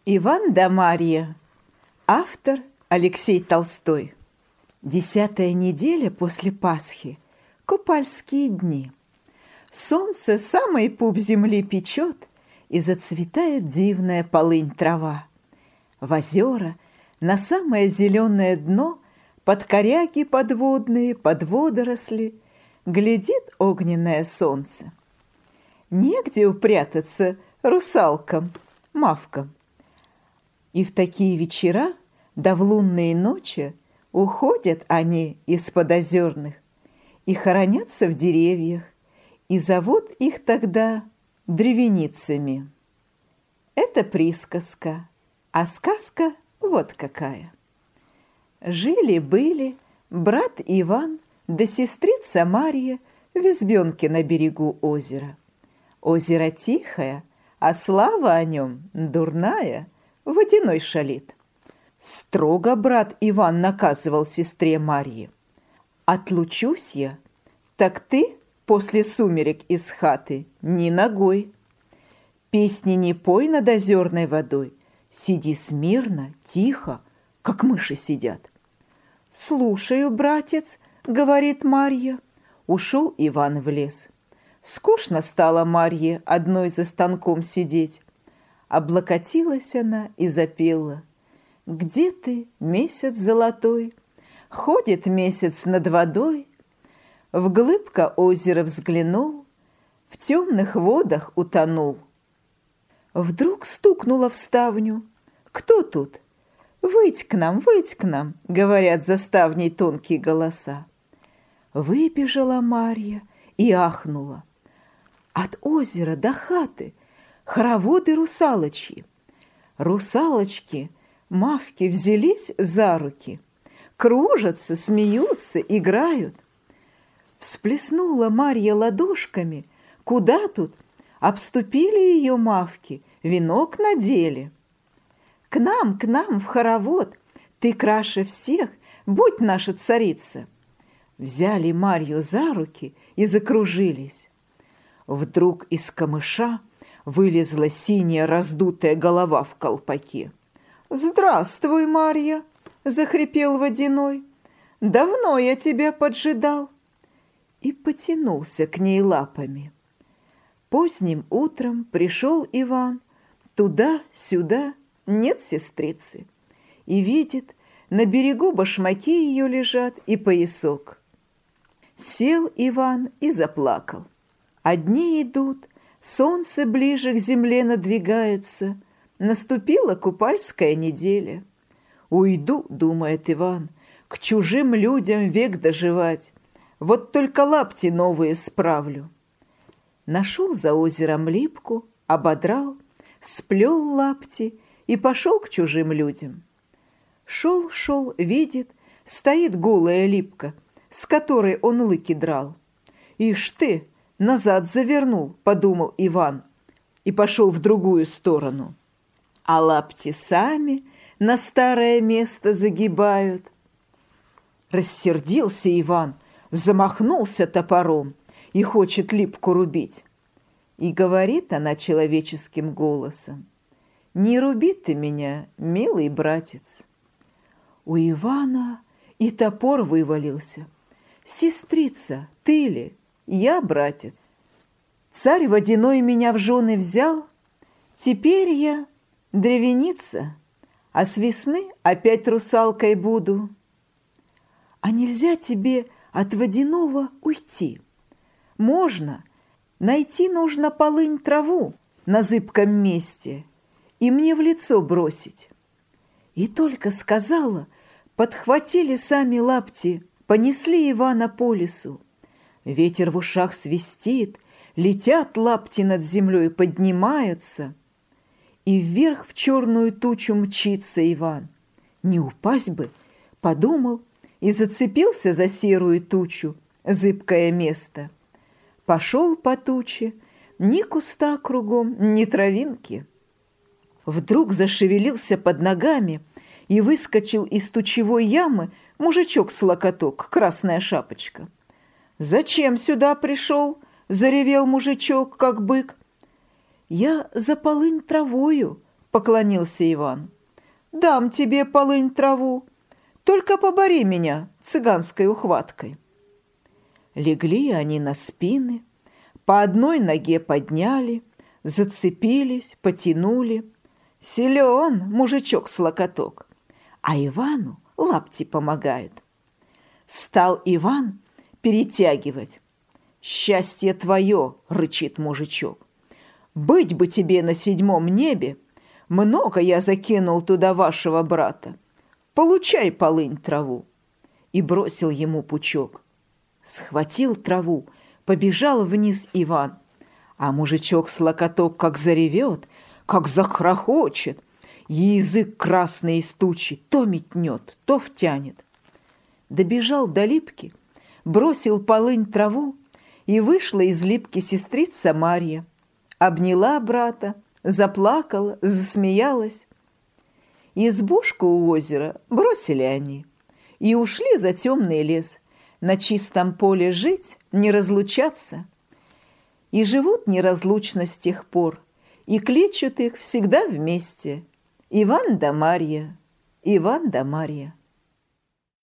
Иван да Марья. Автор Алексей Толстой. 10-я неделя после Пасхи. Купальские дни. Солнце самый пуп земли печет, и зацветает дивная полынь трава. В озера на самое зеленое дно под коряги подводные, под водоросли глядит огненное солнце. Негде упрятаться русалкам, мавкам. И в такие вечера, да в лунные ночи, уходят они из-под озерных и хоронятся в деревьях, и зовут их тогда древеницами. Это присказка, а сказка вот какая. Жили-были брат Иван да сестрица Марья в избенке на берегу озера. Озеро тихое, а слава о нем дурная, водяной шалит. Строго брат Иван наказывал сестре Марье: «Отлучусь я, так ты после сумерек из хаты ни ногой. Песни не пой над озерной водой, сиди смирно, тихо, как мыши сидят». «Слушаю, братец», — говорит Марья. Ушел Иван в лес. Скучно стало Марье одной за станком сидеть. Облокотилась она и запела: «Где ты, месяц золотой? Ходит месяц над водой». Вглыбь-ка озера взглянул, в темных водах утонул. Вдруг стукнула в ставню. «Кто тут?» выйдь к нам», — говорят за ставней тонкие голоса. Выбежала Марья и ахнула. От озера до хаты хороводы русалочьи. Русалочки, мавки взялись за руки, кружатся, смеются, играют. Всплеснула Марья ладошками. Куда тут? Обступили ее мавки, венок надели. К нам в хоровод, ты краше всех, будь наша царица». Взяли Марью за руки и закружились. Вдруг из камыша вылезла синяя раздутая голова в колпаке. «Здравствуй, Марья!» — захрипел водяной. «Давно я тебя поджидал!» И потянулся к ней лапами. Поздним утром пришел Иван. Туда-сюда нет сестрицы. И видит, на берегу башмаки ее лежат и поясок. Сел Иван и заплакал. Одни идут, солнце ближе к земле надвигается. Наступила купальская неделя. «Уйду, — думает Иван, — к чужим людям век доживать. Вот только лапти новые справлю». Нашел за озером липку, ободрал, сплел лапти и пошел к чужим людям. Шел, видит, стоит голая липка, с которой он лыки драл. «Ишь ты, назад завернул, — подумал Иван, и пошел в другую сторону. А лапти сами на старое место загибают. Рассердился Иван, замахнулся топором и хочет липку рубить. И говорит она человеческим голосом: «Не руби ты меня, милый братец». У Ивана и топор вывалился. «Сестрица, ты ли? Я, братец. Царь водяной меня в жены взял, теперь я древеница, а с весны опять русалкой буду». «А нельзя тебе от водяного уйти?» «Можно. Найти нужно полынь траву на зыбком месте и мне в лицо бросить». И только сказала, подхватили сами лапти, понесли Ивана по лесу. Ветер в ушах свистит, летят лапти над землей, поднимаются. И вверх в черную тучу мчится Иван. Не упасть бы, подумал, и зацепился за серую тучу, зыбкое место. Пошел по туче, ни куста кругом, ни травинки. Вдруг зашевелился под ногами и выскочил из тучевой ямы мужичок-слокоток, красная шапочка. «Зачем сюда пришел?» — заревел мужичок, как бык. «Я за полынь травою, поклонился Иван. «Дам тебе полынь траву, только побори меня цыганской ухваткой». Легли они на спины, по одной ноге подняли, зацепились, потянули. Силен мужичок-слокоток, а Ивану лапти помогает. Стал Иван перетягивать. «Счастье твое!» — рычит мужичок. «Быть бы тебе на 7 небе! Много я закинул туда вашего брата. Получай полынь траву!» И бросил ему пучок. Схватил траву, побежал вниз Иван. А мужичок-слокоток как заревет, как захрохочет, язык красный из тучи то метнет, то втянет. Добежал до липки, бросил полынь траву, и вышла из липки сестрица Марья. Обняла брата, заплакала, засмеялась. Избушку у озера бросили они и ушли за темный лес, на чистом поле жить, не разлучаться. И живут неразлучно с тех пор, и кличут их всегда вместе. Иван да Марья, Иван да Марья.